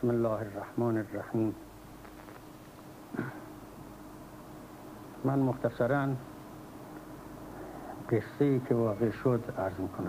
بسم الله الرحمن الرحیم. من مختصراً قصه‌ای که واقع شد عرض میکنم.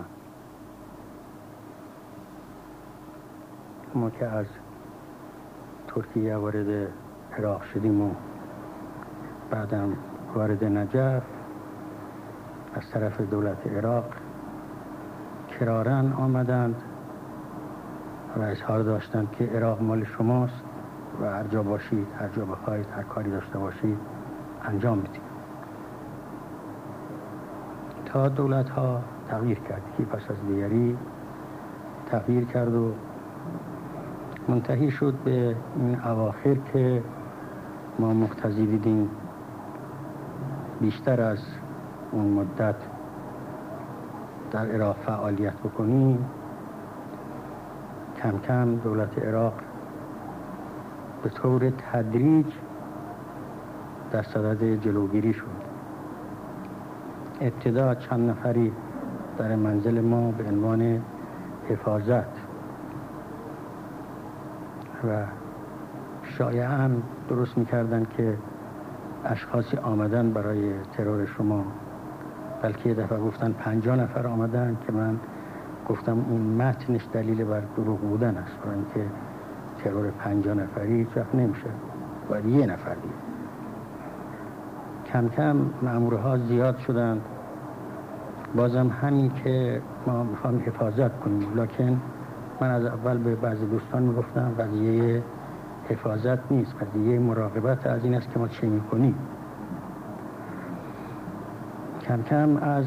ما که از ترکیه وارد عراق شدیم و بعدم وارد نجف از طرف دولت عراق کراراً آمدند و اظهار داشتند که عراق مال شماست و هر جا باشید، هر جا بخواید، هر کاری داشته باشید انجام بدید. تا دولت ها تغییر کرد، یکی پس از دیگری تغییر کرد و منتهی شد به این اواخر که ما مقتضی دیدیم بیشتر از اون مدت در عراق فعالیت بکنیم. کم کم دولت عراق به طور تدریج در صدد جلوگیری شد. ابتدا چند نفری در منزل ما به عنوان حفاظت و شایعاً درست می‌کردن که اشخاصی آمدن برای ترور شما، بلکه یه دفعه گفتن 50 نفر آمدن که من گفتم اون متنش دلیل بر دروغ بودن است، برای اینکه ترور 50 نفری هیچ وقت نمیشه، باید یه نفر دیگه. کم کم مأمورها زیاد شدند، بازم همین که ما میخوام حفاظت کنیم، لکن من از اول به بعضی دوستان میگفتم قضیه حفاظت نیست، قضیه مراقبت از این است که ما چه میکنیم. کم کم از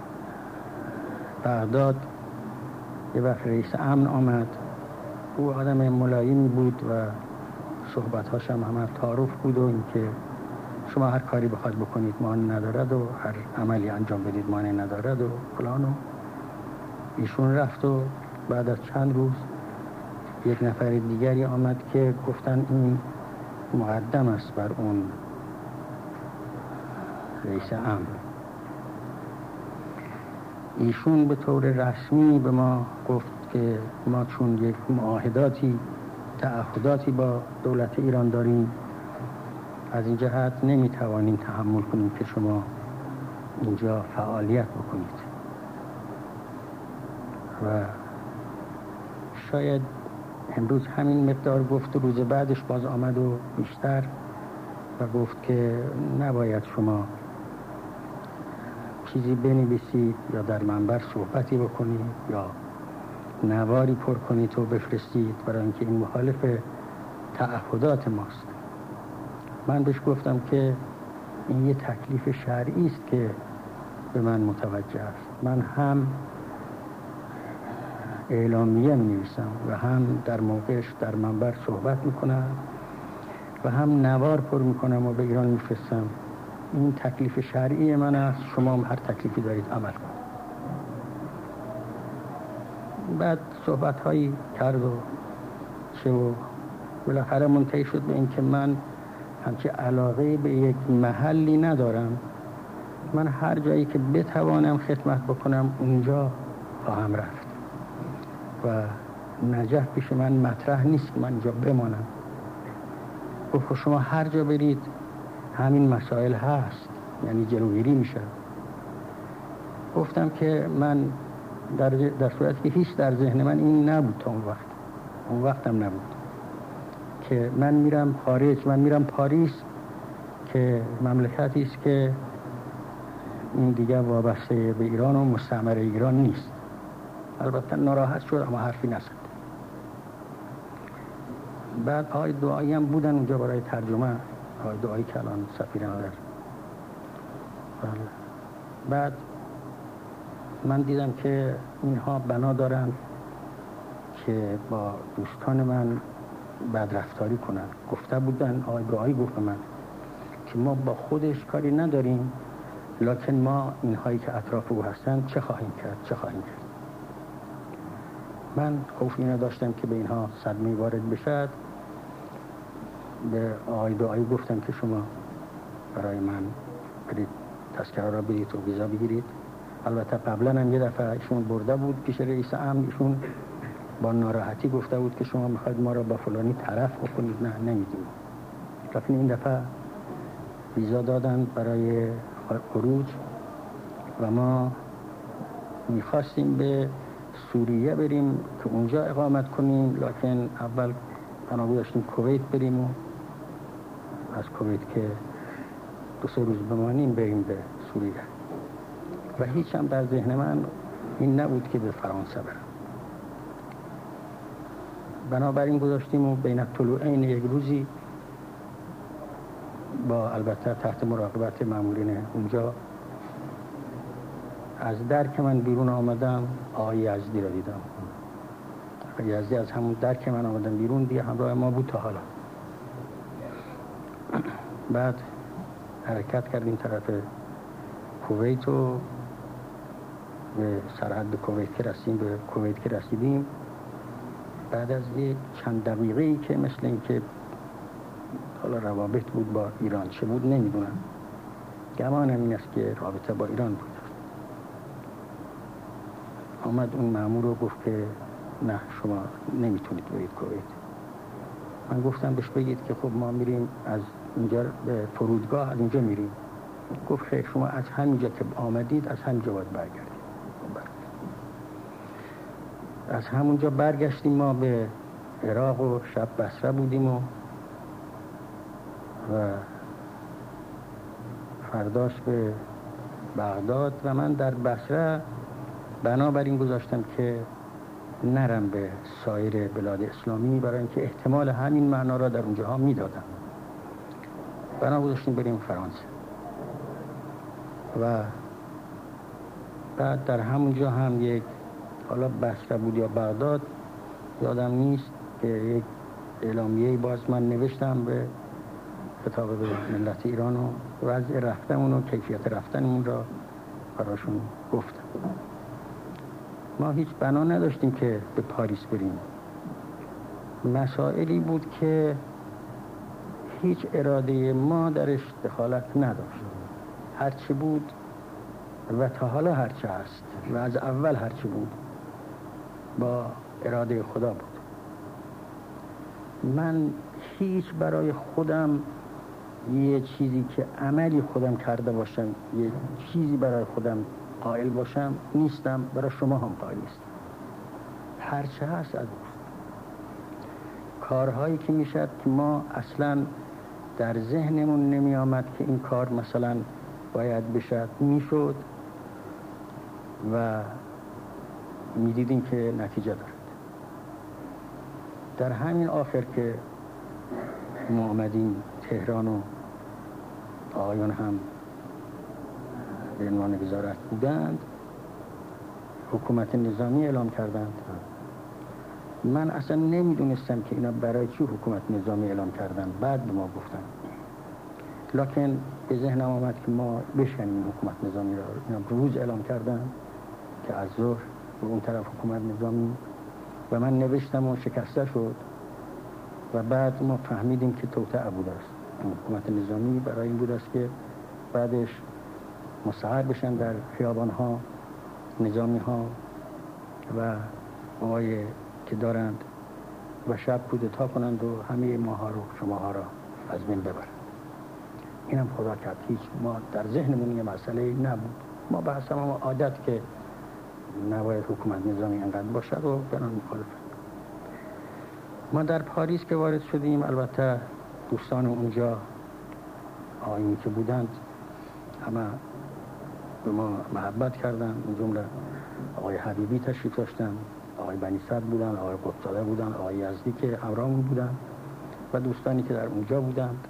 بغداد یه وقت رئیس امن آمد. او آدم ملایمی بود و صحبت‌هاش هم همه تعارف بود و اینکه شما هر کاری بخواید بکنید مانع ندارد و هر عملی انجام بدید مانع ندارد و فلان. و ایشون رفت و بعد از چند روز یک نفر دیگری آمد که گفتن این مقدم است بر اون رئیس امن. ایشون به طور رسمی به ما گفت که ما چون یک معاهداتی تعهداتی با دولت ایران داریم، از این جهت نمیتوانیم تحمل کنیم که شما اینجا فعالیت بکنید. و شاید امروز همین مقدار گفت و روز بعدش باز آمد و بیشتر و گفت که نباید شما چیزی بنویسید یا در منبر صحبتی بکنید یا نواری پر کنید و بفرستید، برای اینکه این مخالف تعهدات ماست. من بهش گفتم که این یه تکلیف شرعی است که به من متوجه است. من هم اعلامیه می نویسم و هم در موقعش در منبر صحبت میکنم و هم نوار پر میکنم و به ایران میفرستم. این تکلیف شرعی من است، شما هم هر تکلیفی دارید عمل کنید. بعد صحبت هایی کرد و چه و بالاخره منتهی شد به این که من همچه علاقه به یک محلی ندارم. من هر جایی که بتوانم خدمت بکنم اونجا خواهم رفت و نجف پیش من مطرح نیست که من اینجا بمانم. گفت شما هر جا برید همین مسائل هست، یعنی جلوگیری میشه. گفتم که من در صورتی که هیچ در ذهن من این نبود تا اون وقتم نبود که من میرم خارج، من میرم پاریس که مملکتی است که این دیگه وابسته به ایران و مستعمره ایران نیست. البته ناراحت شد اما حرفی نزد. بعد آقای دعایی هم بودن اونجا برای ترجمه، آقای دعایی که الان سفیرم در. بعد من دیدم که اینها بنا دارن که با دوستان من بدرفتاری کنن. گفته بودن، آقای دعایی گفت من که ما با خودش کاری نداریم، لکن ما اینهایی که اطراف او هستن چه خواهیم کرد. من خوف اینو داشتم که به اینها صدمه وارد بشد. به آقای دعایی گفتم که شما برای من برید تذکره را برید و ویزا بگیرید. البته قبلا هم یه دفعه ایشون برده بود پیش رئیس امن، ایشون با ناراحتی گفته بود که شما میخواید ما را با فلانی طرف بکنید. نه نمیدیم. لیکن این دفعه ویزا دادن برای خروج و ما میخواستیم به سوریه بریم که اونجا اقامت کنیم، لکن اول بنا داشتیم کویت بریم و از کویت که 2-3 روز بمانیم بریم به سوریه و هیچ هم در ذهن من این نبود که به فرانسه برم. بنابراین گذاشتیم و بین الطلوعین یک روزی با البته تحت مراقبت مامورین اونجا از در که من بیرون آمدم آقای یزدی را دیدم. آقای یزدی از همون در که من آمدم بیرون دیگه همراه ما بود تا حالا. بعد حرکت کردیم طرف کویت و به سرحد کویت که رسیدیم بعد از یک چند دقیقه‌ای که مثل این که حالا روابط بود با ایران چه بود نمیدونم، گمانم این است که رابطه با ایران بود، آمد اون مأمور رو گفت که نه شما نمیتونید برید کویت. من گفتم بهش بگید که خب ما میریم از اینجا به فرودگاه، از اینجا میریم. گفت خیر شما از همینجا که آمدید از همینجا باید برگردید. از همونجا برگشتیم ما به عراق و شب بصره بودیم و فرداش به بغداد و من در بصره بنابراین گذاشتم که نرم به سایر بلاد اسلامی برای اینکه احتمال همین معنا را در اونجاها میدادم. بنا گذاشتیم بریم فرانسه و بعد در همونجا هم یک حالا بصره بود یا بغداد یادم نیست که یک اعلامیه‌ای باز من نوشتم به خطاب به ملت ایران و وضع رفتمون و کیفیت رفتنمون را براشون گفتم. ما هیچ بنا نداشتیم که به پاریس بریم. مسائلی بود که هیچ اراده ما درش دخالت نداشت. هرچی بود و تا حالا هرچی هست و از اول هرچی بود با اراده خدا بود. من هیچ برای خودم یه چیزی که عملی خودم کرده باشم، یه چیزی برای خودم قائل باشم نیستم، برای شما هم قائل نیستم. هرچه هست از اوست. کارهایی که میشد که ما اصلا در ذهنمون نمی آمد که این کار مثلا باید بشد میشد و میدیدیم که نتیجه دارد. در همین آخر که ما آمدیم تهران و آقایان هم به عنوان وزارت بودند، حکومت نظامی اعلام کردند. من اصلا نمیدونستم که اینا برای چی حکومت نظامی اعلام کردن. بعد به ما گفتن، لکن به ذهنم آمد که ما بشکنیم حکومت نظامی را. اینا روز اعلام کردن که از ظهر به اون طرف حکومت نظامی و من نوشتم و شکسته شد و بعد ما فهمیدیم که توطئه بود است. حکومت نظامی برای این بود است که بعدش مستعر بشن در خیابان ها نظامی ها و آقای که دارند و شب کودتا کنند و همه ماها رو شماها را از بین ببرند. اینم خدا کرد. هیچ ما در ذهنمون یه مسئله نبود. ما به حسب ما عادت که نباید حکومت نظامی انقدر باشد و بران مخالفت. ما در پاریس که وارد شدیم، البته دوستان اونجا آقایونی که بودند همه به ما محبت کردن. اون جمله آقای حبیبی تشریف داشتن، آقای بنی صدر بودن، آقای قطزاده بودن، آقای یزدی که همراهمون بودن و دوستانی که در اونجا بودند.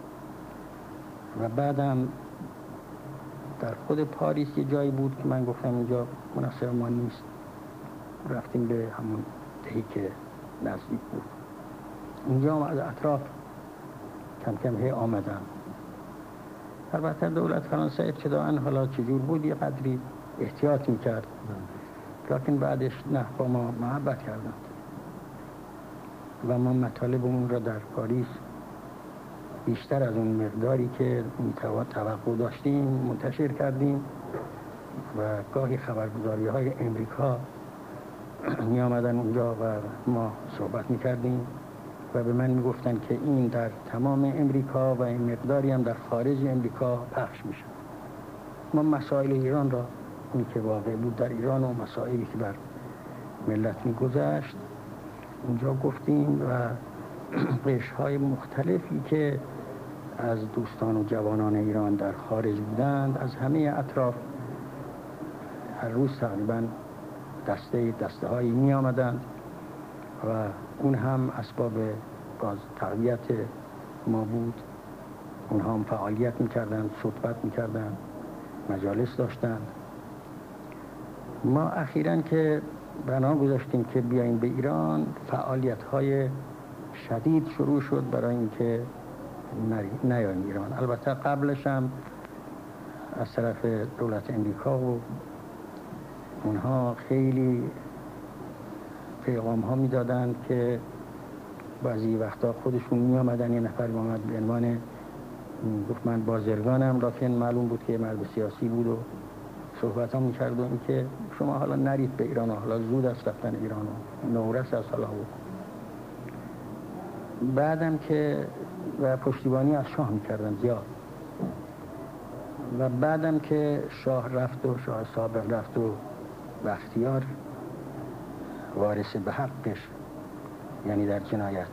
و بعدم در خود پاریس یه جایی بود که من گفتم اینجا مناسب ما نیست. رفتیم به همون دهی که نزدیک بود. اونجا هم از اطراف کم کم هی آمدن. البته دولت فرانسه ابتداعاً حالا چجور بود یه قدری احتیاط میکرد، لکن بعدش نه، با ما محبت کردند و ما مطالبمون را در پاریس بیشتر از اون مقداری که توقع داشتیم منتشر کردیم و گاهی خبرگزاری‌های امریکا می آمدن اونجا و ما صحبت می کردیم و به من می گفتن که این در تمام امریکا و این مقداری هم در خارج امریکا پخش می شد. ما مسائل ایران را، این که واقع بود در ایران و مسائلی که بر ملت می گذشت اونجا گفتیم و قشرهای مختلفی که از دوستان و جوانان ایران در خارج بودند از همه اطراف هر روز تقریبا دسته هایی می آمدند و اون هم اسباب باز تقویت ما بود. اونها هم فعالیت می کردند، صحبت می کردند، مجالس داشتند. ما اخیراً که بنا گذاشتیم که بیاییم به ایران، فعالیت های شدید شروع شد برای اینکه نیاییم ایران. البته قبلش هم از طرف دولت امریکا و اونها خیلی پیغام ها می دادند که بعضی وقتا خودشون می آمدن. یه نفر می آمد به عنوان گفت من بازرگانم، لکن معلوم بود که مرد سیاسی بود و صحبت ها می کرد و این که شما حالا نرید به ایران و حالا زود است رفتن ایران و نورس از حالا بود. بعدم که و پشتیبانی از شاه می کردن زیاد و بعدم که شاه رفت و شاه سابق رفت و بختیار وارث به حقش یعنی در جنایت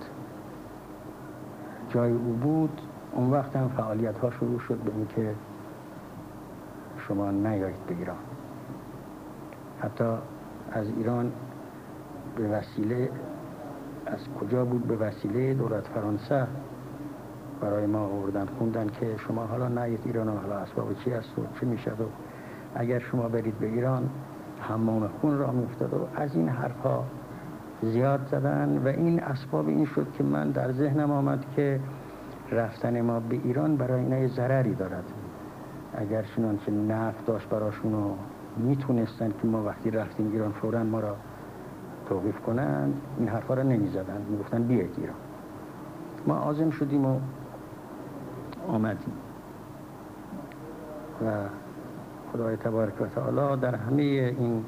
جای او بود، اون وقت هم فعالیت ها شروع شد به این که شما نیایید به ایران. حتی از ایران به وسیله از کجا بود؟ به وسیله دولت فرانسه برای ما آوردن خوندن که شما حالا نیایید ایران و حالا اسباب چی است و چه میشد و اگر شما برید به ایران حمام خون را میافتاد و از این حرفا زیاد زدن و این اسباب این شد که من در ذهنم آمد که رفتن ما به ایران برای اینا ضرری دارد. اگر چنانچه نفت داشت براشون و میتونستن که ما وقتی رفتیم ایران فوراً ما را توقیف کنند، این حرفا را نمیزدن، میگفتن بیایید ایران. ما عازم شدیم و آمدیم و خدای تبارک و تعالی در همه این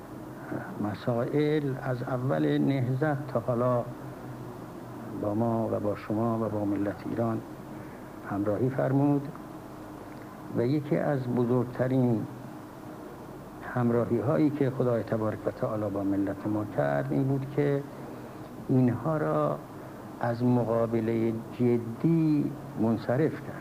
مسائل از اول نهضت تا حالا با ما و با شما و با ملت ایران همراهی فرمود و یکی از بزرگترین همراهی هایی که خدای تبارک و تعالی با ملت ما کرد این بود که اینها را از مقابله جدی منصرف کرد.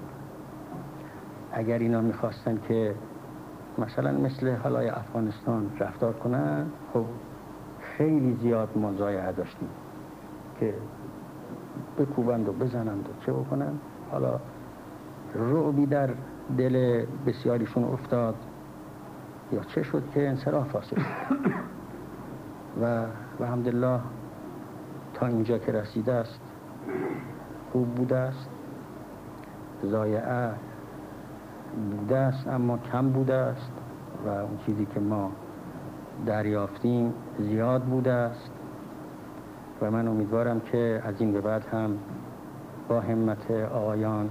اگر اینا میخواستن که مثلا مثل حالای افغانستان رفتار کنن، خب خیلی زیاد ما ضایعه داشتیم که بکوبند و بزنند و چه بکنند. حالا رعبی در دل بسیاریشون افتاد یا چه شد که انصراف حاصل و الحمدلله تا اینجا که رسیده است خوب بوده است. ضایعه بوده است اما کم بوده است و اون چیزی که ما دریافتیم زیاد بوده است و من امیدوارم که از این به بعد هم با همت آقای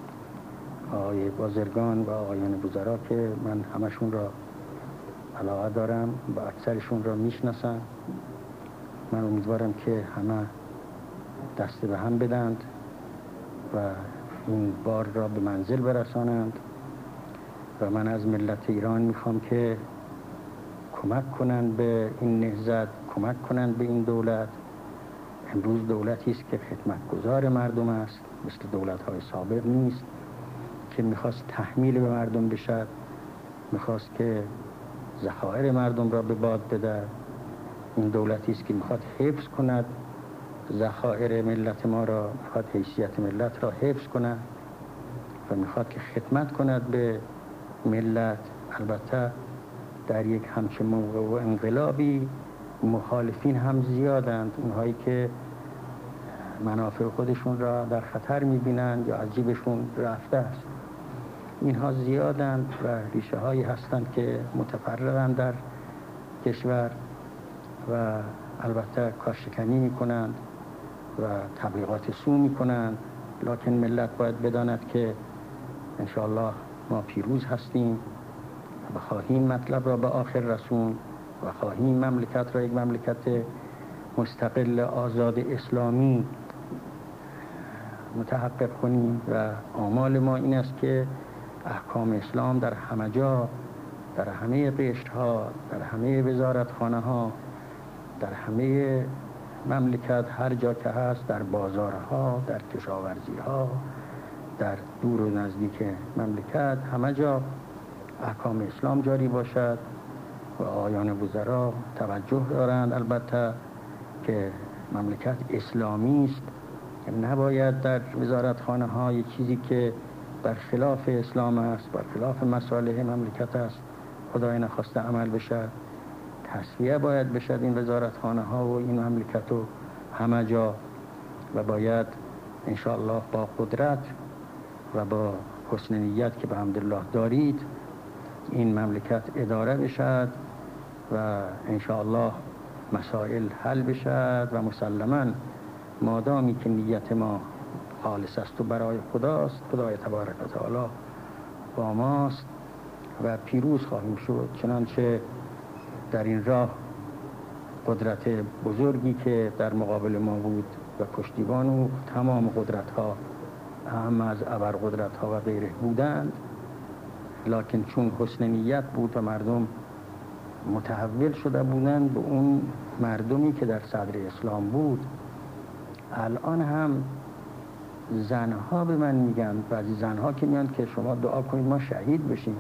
بازرگان و آقایان وزرا که من همشون را علاقه دارم و اکثرشون را میشناسم، من امیدوارم که همه دست به هم بدند و این بار را به منزل برسانند و من از ملت ایران میخوام که کمک کنند به این نهضت، کمک کنند به این دولت. امروز دولتی است که خدمتگزار مردم است، مثل دولت‌های سابق نیست که میخواست تحمیل به مردم بشد، میخواست که ذخایر مردم را به باد بده. این دولتی است که میخواد حفظ کند ذخایر ملت ما را، میخواد حیثیت ملت را حفظ کند و میخواد که خدمت کند به ملت. البته در یک همچه موقع و انقلابی مخالفین هم زیادند، اونهایی که منافع خودشون را در خطر میبینند یا از جیبشون رفته است. اینها زیادند و ریشه هایی هستند که متفرقند در کشور و البته کارشکنی میکنند و تبلیغات سو میکنند، لکن ملت باید بداند که انشاءالله ما پیروز هستیم و خواهیم مطلب را به آخر رسون و خواهیم مملکت را یک مملکت مستقل آزاد اسلامی متحقق کنیم و آمال ما این است که احکام اسلام در همه جا، در همه قشرها، در همه وزارتخانه ها، در همه مملکت، هر جا که هست، در بازارها، در کشاورزی ها، در دور و نزدیک مملکت، همه جا احکام اسلام جاری باشد و آیان وزرا توجه دارند البته که مملکت اسلامی است، نباید در وزارتخانه ها یک چیزی که برخلاف اسلام است، برخلاف مصالح مملکت است، خدای نخواسته عمل بشد. تصفیه باید بشد این وزارتخانه ها و این مملکت و همه جا، و باید انشاءالله با قدرت و با حسن نیت که به حمدالله دارید این مملکت اداره بشد و انشاءالله مسائل حل بشد و مسلماً مادامی که نیت ما خالص است و برای خداست، خدای تبارک و تعالی با ماست و پیروز خواهیم شد. چنانچه در این راه قدرت بزرگی که در مقابل ما بود و پشتیبان و تمام قدرت ها اهم از ابرقدرت ها و غیره بودند، لکن چون حسن نیت بود و مردم متحول شده بودند به اون مردمی که در صدر اسلام بود، الان هم زنها به من میگن، بعضی زنها که میان که شما دعا کنید ما شهید بشیم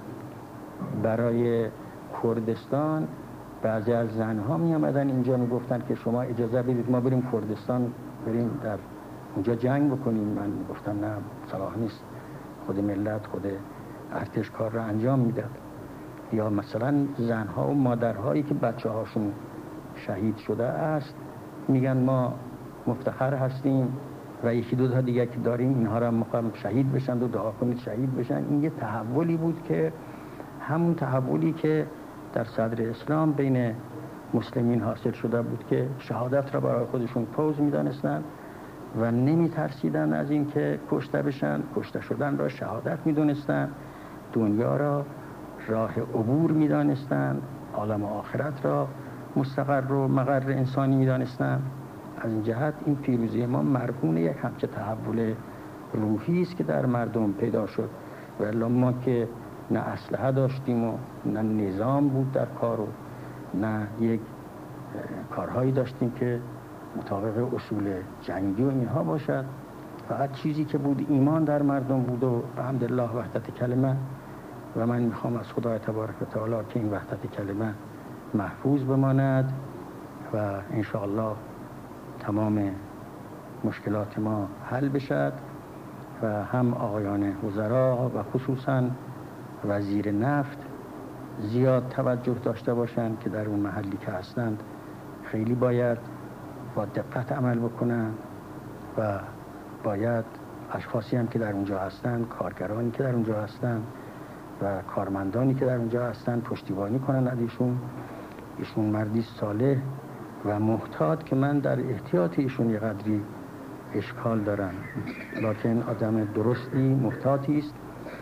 برای کردستان. بعضی از زنها می آمدن اینجا میگفتن که شما اجازه بدید ما بریم کردستان، بریم در اونجا جنگ بکنیم. من گفتم نه، صلاح نیست، خود ملت، خود ارتش کار را انجام میداد. یا مثلا زنها و مادرهایی که بچه هاشون شهید شده است میگن ما مفتخر هستیم و یکی دو تا دیگه که داریم اینها را میخوام شهید بشن و دعا کنید شهید بشن. این یه تحولی بود که همون تحولی که در صدر اسلام بین مسلمین حاصل شده بود که شهادت را برای خودشون فوز میدانستن و نمی ترسیدن از این که کشته بشن. کشته شدن را شهادت میدونستن، دنیا را راه عبور میدانستن، عالم آخرت را مستقر و مقر انسانی میدانستن. از این جهت این پیروزی ما مرهون یک همچه تحول روحی است که در مردم پیدا شد. ولی ما که نه اسلحه داشتیم و نه نظام بود در کار و نه یک کارهایی داشتیم که مطابق اصول جنگی و اینها باشد، فقط چیزی که بود ایمان در مردم بود و الحمدلله وحدت کلمه. و من میخوام از خدای تبارک و تعالی که این وحدت کلمه محفوظ بماند و انشاءالله تمام مشکلات ما حل بشد و هم آقایان وزرا و خصوصا وزیر نفت زیاد توجه داشته باشند که در اون محلی که هستند خیلی باید با دقت عمل بکنند و باید اشخاصی هم که در اونجا هستند، کارگرانی که در اونجا هستند و کارمندانی که در اونجا هستند پشتیبانی کنند از ایشون مردی صالح و محتاط که من در احتیاط ایشون یه قدری اشکال دارم، لکن آدم درستی محتاطی است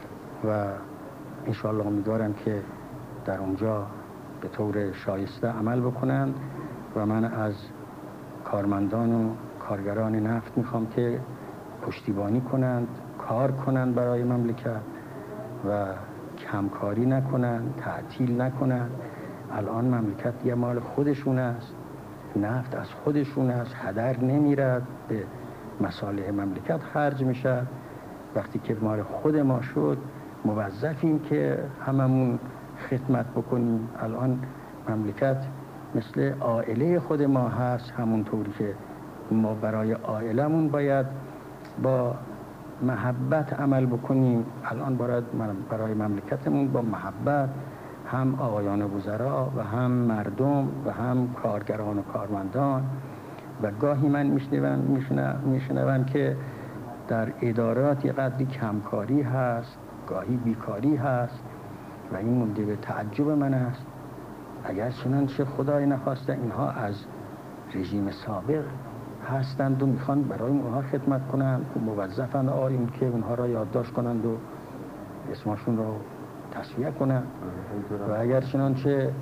و انشاءالله امیدوارم که در اونجا به طور شایسته عمل بکنند و من از کارمندان و کارگران نفت میخوام که پشتیبانی کنند، کار کنند برای مملکت و کمکاری نکنند، تعطیل نکنند. الان مملکت یه مال خودشون است، نفت از خودشون است، هدر نمیرد، به مصالح مملکت خرج میشه. وقتی که مال خود ما شد موظفیم که هممون خدمت بکنیم. الان مملکت مثل عائله خود ما هست، همونطوری که ما برای عائلمون باید با محبت عمل بکنیم. الان برای مملکتمون با محبت هم آقایان وزرا و هم مردم و هم کارگران و کارمندان. و گاهی من میشنوم که در ادارات یه قدری کمکاری هست، گاهی بیکاری هست و این مونده به تعجب من است. اگر چنانچه خدای نخواسته اینها از رژیم سابق هستند و میخوان برای اونها خدمت کنند و موظفند آقایون که اونها را یادداشت کنند و اسمشون را تصفیه کنند و اگر چنانچه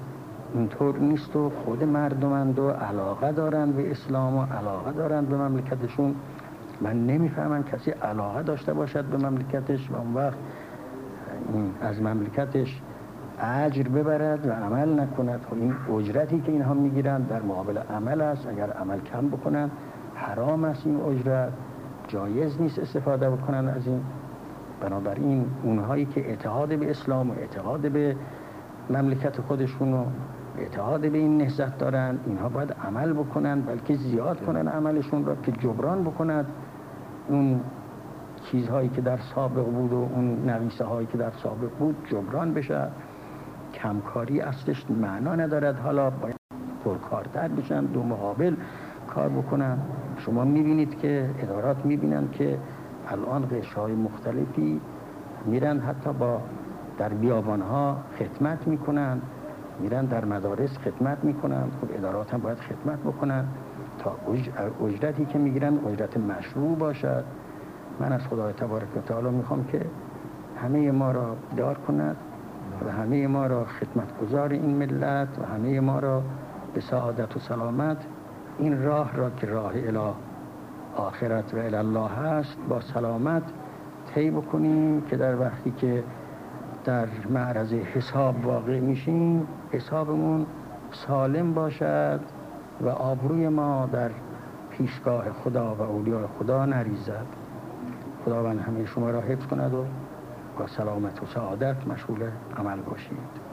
اینطور نیست و خود مردمند و علاقه دارند به اسلام و علاقه دارند به مملکتشون. من نمیفهمم کسی علاقه داشته باشد به مملکتش و اون وقت از مملکتش اجر ببرد و عمل نکند. و این اجرتی که اینها میگیرند در مقابل عمل است. اگر عمل کم بکنن حرام است این اجرت، جایز نیست استفاده بکنن از این. بنابراین اونهایی که اعتقاد به اسلام و اعتقاد به مملکت خودشون و اعتقاد به این نهضت دارن، اینها باید عمل بکنن، بلکه زیاد کنن عملشون را که جبران بکند اون چیزهایی که در سابق بود و اون نویسه هایی که در سابق بود جبران بشه. کمکاری اصلش معنا ندارد، حالا باید پرکارتر بشن، دو مقابل کار بکنن. شما میبینید که ادارات میبینن که الان قشرهای مختلفی میرن حتی در بیابانها خدمت میکنن، میرن در مدارس خدمت میکنن. خب ادارات هم باید خدمت بکنن تا اجرتی که میگیرن اجرت مشروع باشد. من از خدای تبارک و تعالی میخوام که همه ما را بیدار کند و همه ما را خدمتگزار این ملت و همه ما را به سعادت و سلامت این راه را که راه الی آخرت و الی الله هست با سلامت طی بکنیم، که در وقتی که در معرض حساب واقع میشیم حسابمون سالم باشد و آبروی ما در پیشگاه خدا و اولیاء خدا نریزد. خداوند همه شما را حفظ کند و با سلامت و سعادت مشغول عمل باشید.